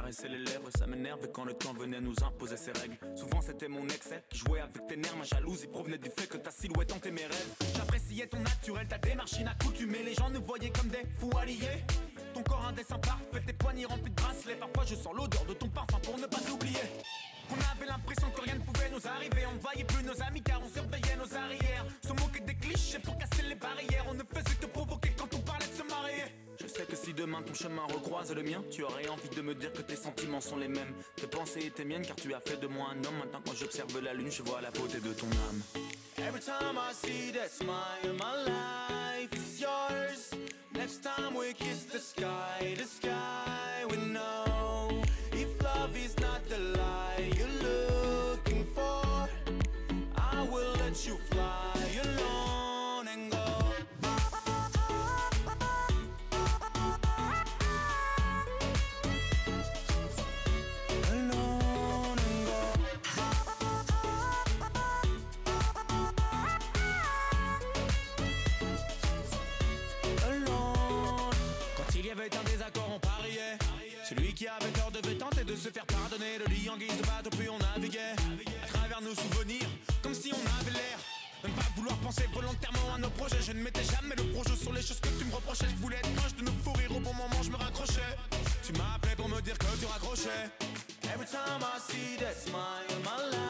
caresser les lèvres, ça m'énerve quand le temps venait nous imposer ses règles. Souvent c'était mon excès qui jouait avec tes nerfs. Ma jalousie provenait du fait que ta silhouette hantait mes rêves. J'appréciais ton naturel, ta démarche inaccoutumée. Les gens nous voyaient comme des fous alliés. Ton corps un dessin parfait, tes poignets remplis de bracelets. Parfois je sens l'odeur de ton parfum pour ne pas oublier. On avait l'impression que rien ne pouvait nous arriver. On ne voyait plus nos amis car on surveillait nos arrières. Se moquer des clichés pour casser les barrières. On ne faisait que provoquer quand on parlait de se marier. Je sais que si demain ton chemin recroise le mien, tu aurais envie de me dire que tes sentiments sont les mêmes. Tes pensées étaient miennes car tu as fait de moi un homme. Maintenant quand j'observe la lune, je vois la beauté de ton âme. Every time I see that smile, my life is yours. Next time we kiss the sky we know. If love is not the light you're looking for, I will let you fly alone and go. Celui qui avait tort devait tenter de se faire pardonner. Le lit en guise de bateau puis on naviguait à travers nos souvenirs comme si on avait l'air de ne pas vouloir penser volontairement à nos projets. Je ne mettais jamais le projet sur les choses que tu me reprochais. Je voulais être proche de nos fous rires, au bon moment je me raccrochais. Tu m'as appelé pour me dire que tu raccrochais. Every time I see that smile, my life